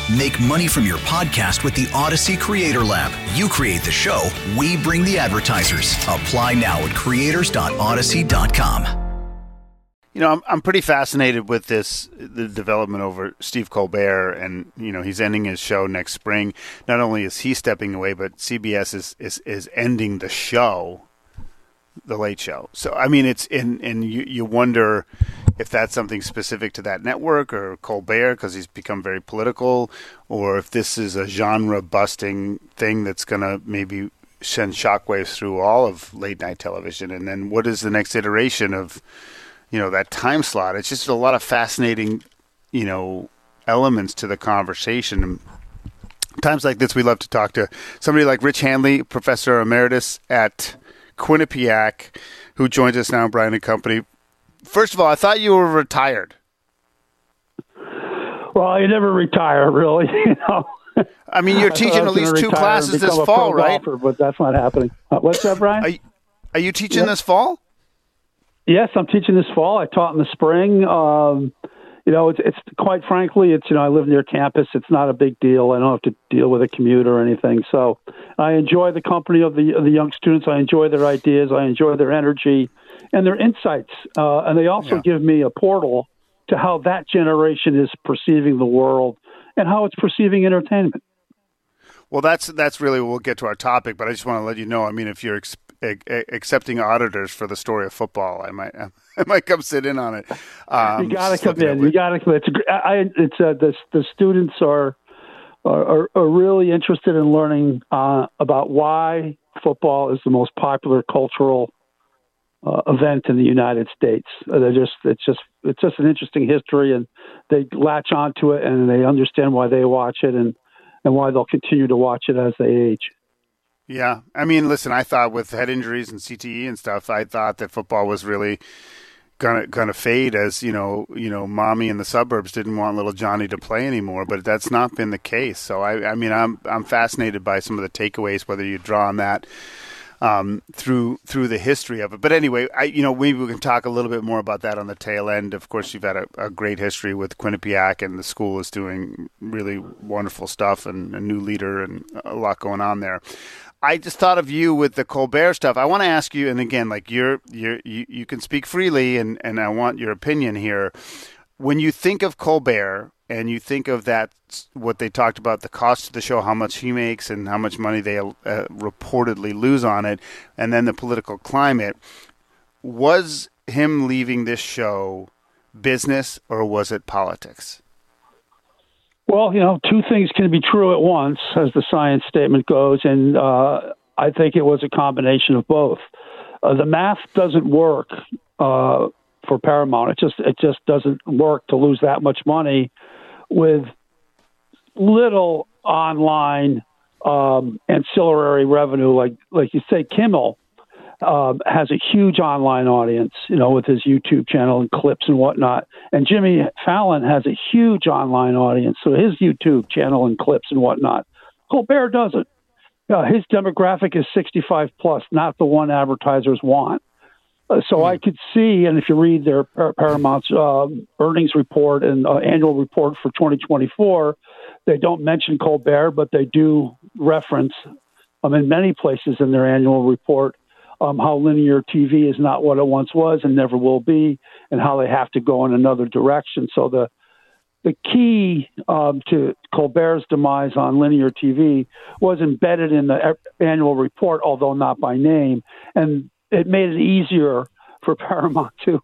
Make money from your podcast with the Odyssey Creator Lab. You create the show, we bring the advertisers. Apply now at creators.odyssey.com. You know, I'm pretty fascinated with the development over Steve Colbert, and you know, he's ending his show next spring. Not only is he stepping away, but CBS is ending the show, The Late Show. So I mean, you wonder if that's something specific to that network or Colbert because he's become very political, or if this is a genre busting thing that's going to maybe send shockwaves through all of late night television. And then what is the next iteration of, you know, that time slot? It's just a lot of fascinating, you know, elements to the conversation. And times like this, we love to talk to somebody like Rich Handley, professor emeritus at Quinnipiac, who joins us now, Brian and Company. First of all, I thought you were retired. Well, I never retire, really. You know. I mean, you're teaching at least 2 classes this fall, right? Golfer, but that's not happening. What's that, Brian? Are you teaching this fall? Yes, I'm teaching this fall. I taught in the spring. You know, it's quite frankly, it's, you know, I live near campus. It's not a big deal. I don't have to deal with a commute or anything. So I enjoy the company of the young students. I enjoy their ideas. I enjoy their energy and their insights. And they also give me a portal to how that generation is perceiving the world and how it's perceiving entertainment. Well, that's really, we'll get to our topic, but I just want to let you know, I mean, if you're accepting auditors for the story of football, I might come sit in on it. You got to come in. You got to come in. The students are really interested in learning about why football is the most popular cultural event in the United States. It's just an interesting history, and they latch onto it, and they understand why they watch it, and why they'll continue to watch it as they age. Yeah. I mean, listen, I thought with head injuries and CTE and stuff, I thought that football was really gonna fade as, you know, mommy in the suburbs didn't want little Johnny to play anymore, but that's not been the case. So I mean, I'm fascinated by some of the takeaways, whether you draw on that through the history of it. But anyway, maybe we can talk a little bit more about that on the tail end. Of course, you've had a great history with Quinnipiac, and the school is doing really wonderful stuff, and a new leader and a lot going on there. I just thought of you with the Colbert stuff. I want to ask you, and again, like you can speak freely, and I want your opinion here. When you think of Colbert and you think of that, what they talked about, the cost of the show, how much he makes and how much money they reportedly lose on it, and then the political climate, was him leaving this show business or was it politics? Well, you know, 2 things can be true at once, as the science statement goes, and I think it was a combination of both. The math doesn't work for Paramount. It just doesn't work to lose that much money with little online ancillary revenue. Like you say, Kimmel has a huge online audience, you know, with his YouTube channel and clips and whatnot. And Jimmy Fallon has a huge online audience, so his YouTube channel and clips and whatnot. Colbert doesn't. His demographic is 65 plus, not the one advertisers want. So I could see, and if you read their Paramount's earnings report and annual report for 2024, they don't mention Colbert, but they do reference in many places in their annual report how linear TV is not what it once was and never will be, and how they have to go in another direction. So the key to Colbert's demise on linear TV was embedded in the annual report, although not by name, and it made it easier for Paramount to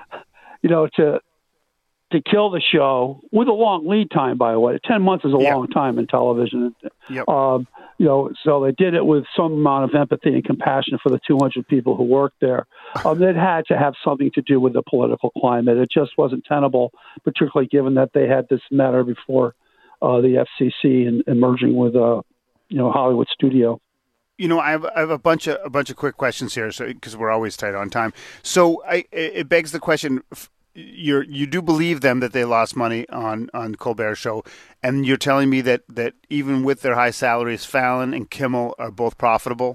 kill the show with a long lead time, by the way. 10 months is a long time in television. Yep. So they did it with some amount of empathy and compassion for the 200 people who worked there. It had to have something to do with the political climate. It just wasn't tenable, particularly given that they had this matter before the FCC and merging with Hollywood Studio. You know, I have a bunch of quick questions here, so because we're always tight on time. So it begs the question: you do believe them that they lost money on Colbert's show, and you're telling me that even with their high salaries, Fallon and Kimmel are both profitable?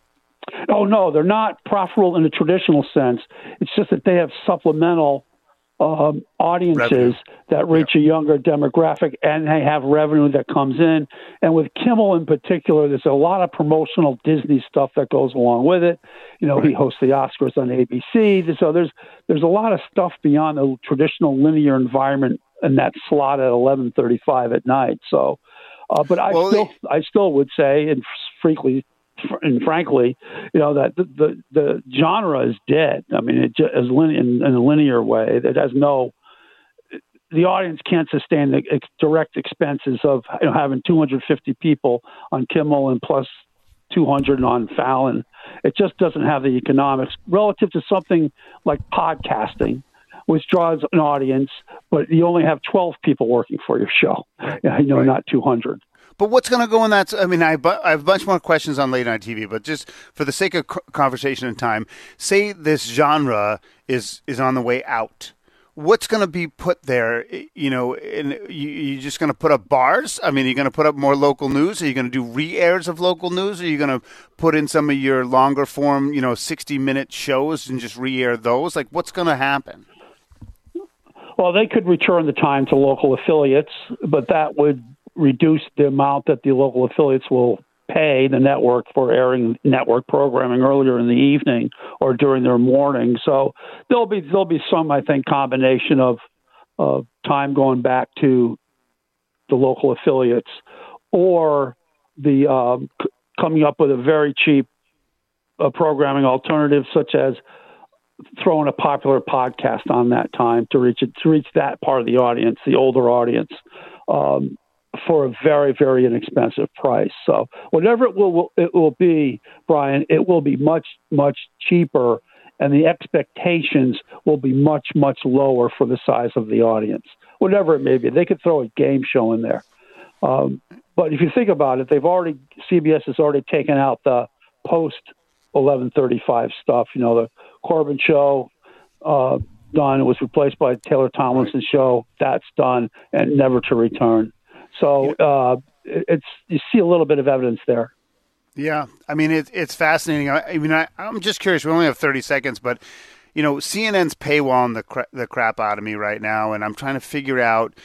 Oh no, they're not profitable in the traditional sense. It's just that they have supplemental audiences that reach a younger demographic, and they have revenue that comes in. And with Kimmel in particular, there's a lot of promotional Disney stuff that goes along with it. You know, he hosts the Oscars on ABC. So there's a lot of stuff beyond the traditional linear environment in that slot at 11:35 at night. So, but I still would say, and frankly, you know, that the genre is dead. I mean, it just, in a linear way, it has the audience can't sustain the direct expenses of, you know, having 250 people on Kimmel and plus 200 on Fallon. It just doesn't have the economics relative to something like podcasting, which draws an audience, but you only have 12 people working for your show. Not 200. But what's going to go in that? I mean, I have a bunch more questions on late night TV, but just for the sake of conversation and time, say this genre is on the way out. What's going to be put there? You know, you just going to put up bars? I mean, are you going to put up more local news? Are you going to do re-airs of local news? Are you going to put in some of your longer form, 60-minute shows and just re-air those? Like, what's going to happen? Well, they could return the time to local affiliates, but that would reduce the amount that the local affiliates will pay the network for airing network programming earlier in the evening or during their morning. So there'll be some, I think, combination of time going back to the local affiliates, or the coming up with a very cheap programming alternative, such as throwing a popular podcast on that time to reach that part of the audience, the older audience, for a very, very inexpensive price. So whatever it will be, Brian, it will be much, much cheaper, and the expectations will be much, much lower for the size of the audience. Whatever it may be, they could throw a game show in there. But if you think about it, CBS has already taken out the post 11:35 stuff. You know, the Corbin show done. It was replaced by Taylor Tomlinson's show. That's done and never to return. So you see a little bit of evidence there. Yeah, I mean it's fascinating. I'm just curious. We only have 30 seconds, but CNN's paywalling the crap out of me right now, and I'm trying to figure out,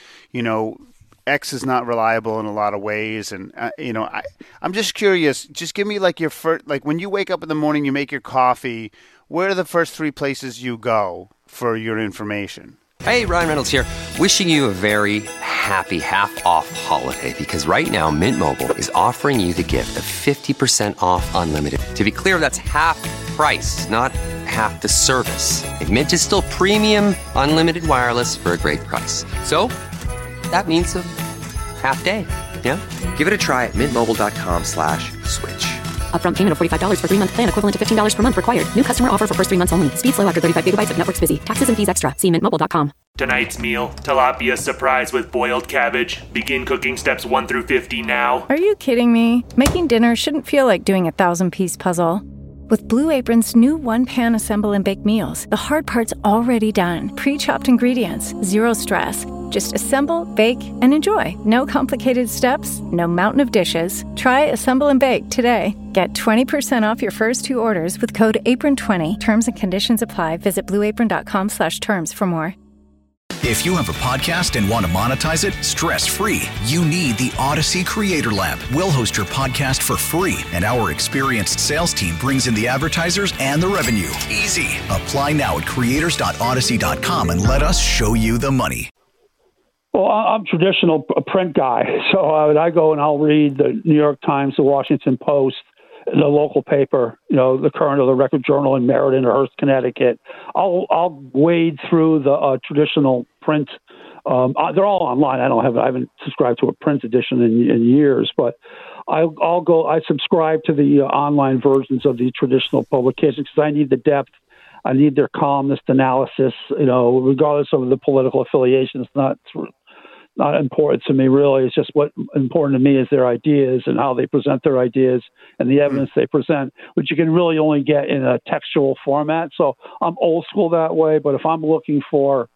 X is not reliable in a lot of ways, and I'm just curious. Just give me like your first, like when you wake up in the morning, you make your coffee. Where are the first 3 places you go for your information? Hey, Ryan Reynolds here, wishing you a very happy half-off holiday, because right now Mint Mobile is offering you the gift of 50% off unlimited. To be clear, that's half price, not half the service. And Mint is still premium unlimited wireless for a great price. So that means a half day, yeah? Give it a try at mintmobile.com/switch. Upfront payment of $45 for 3-month plan, equivalent to $15 per month required. New customer offer for first 3 months only. Speed slow after 35 gigabytes if network's busy. Taxes and fees extra. See mintmobile.com. Tonight's meal, tilapia surprise with boiled cabbage. Begin cooking steps 1 through 50 now. Are you kidding me? Making dinner shouldn't feel like doing a 1,000-piece puzzle. With Blue Apron's new one-pan assemble and bake meals, the hard part's already done. Pre-chopped ingredients, zero stress. Just assemble, bake, and enjoy. No complicated steps, no mountain of dishes. Try Assemble and Bake today. Get 20% off your first 2 orders with code APRON20. Terms and conditions apply. Visit blueapron.com/terms for more. If you have a podcast and want to monetize it stress-free, you need the Odyssey Creator Lab. We'll host your podcast for free, and our experienced sales team brings in the advertisers and the revenue. Easy. Apply now at creators.odyssey.com and let us show you the money. Well, I'm a traditional print guy, so I go and I'll read the New York Times, the Washington Post, the local paper, the Current or the Record Journal in Meriden or Hearst, Connecticut. I'll wade through the traditional print. They're all online. I haven't subscribed to a print edition in years, but I'll go. I subscribe to the online versions of the traditional publications because I need the depth. I need their columnist analysis. Regardless of the political affiliation, it's not important to me, really. It's just what important to me is their ideas and how they present their ideas and the evidence they present, which you can really only get in a textual format. So I'm old school that way. But if I'm looking for,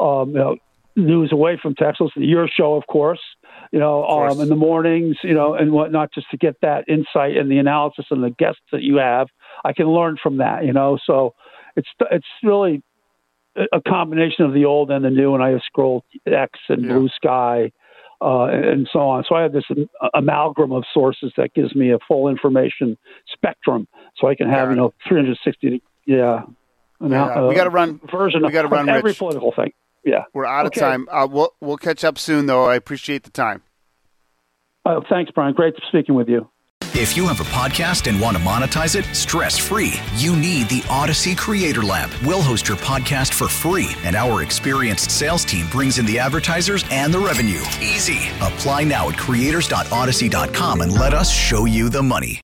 news away from text, your show, of course, in the mornings, and whatnot, just to get that insight and the analysis and the guests that you have, I can learn from that, So it's really a combination of the old and the new, and I have Scroll X and Blue Sky and so on. So I have this amalgam of sources that gives me a full information spectrum, so I can have 360. We got to run version of every political thing. Yeah, we're out of time. We'll catch up soon, though. I appreciate the time. Thanks, Brian. Great speaking with you. If you have a podcast and want to monetize it stress-free, you need the Odyssey Creator Lab. We'll host your podcast for free, and our experienced sales team brings in the advertisers and the revenue. Easy. Apply now at creators.odyssey.com and let us show you the money.